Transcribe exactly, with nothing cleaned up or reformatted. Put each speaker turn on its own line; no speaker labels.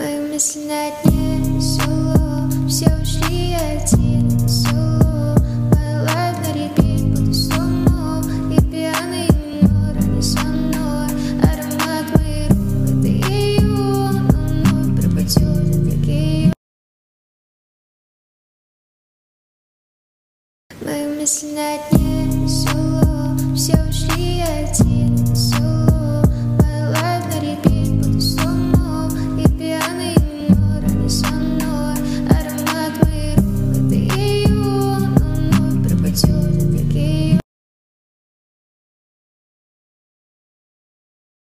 Мои мысли на дне весело, все ушли один соло. Моя лайф на репит, буду сломо. И пьяный минор, они со мной. Аромат моих рук, это ее. Он вновь пропадет, это ее. Мои мысли на дне весело, все ушли один соло.